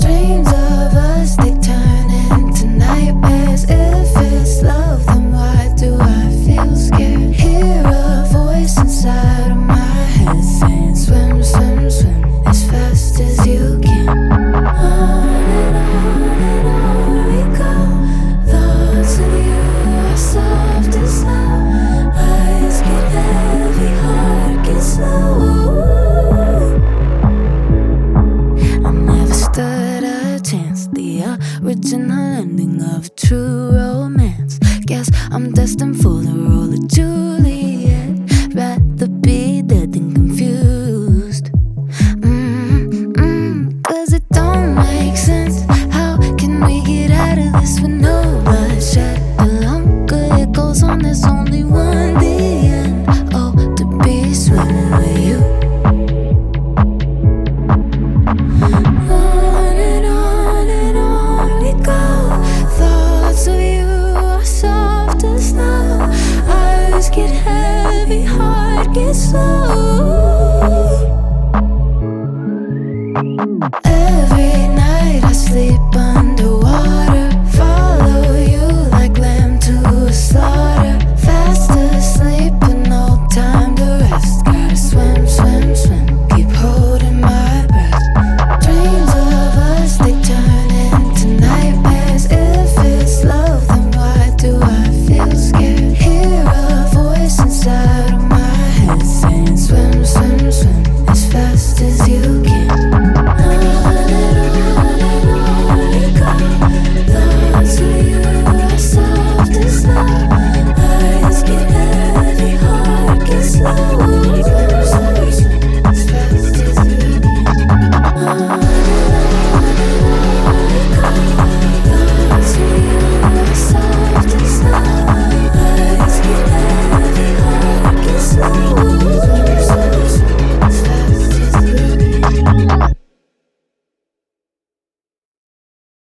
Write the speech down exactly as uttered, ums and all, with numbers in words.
Dreams of us, they turn into nightmares. If it's love, then why do I feel scared? Hear a voice inside of my head saying, swim, swim, swim as fast as you can. On and on and on we go. Thoughts of you are soft as snow. Eyes get heavy, heart gets slow. I never stood a chance. The original ending of true romance. Guess I'm destined for the role of Jude.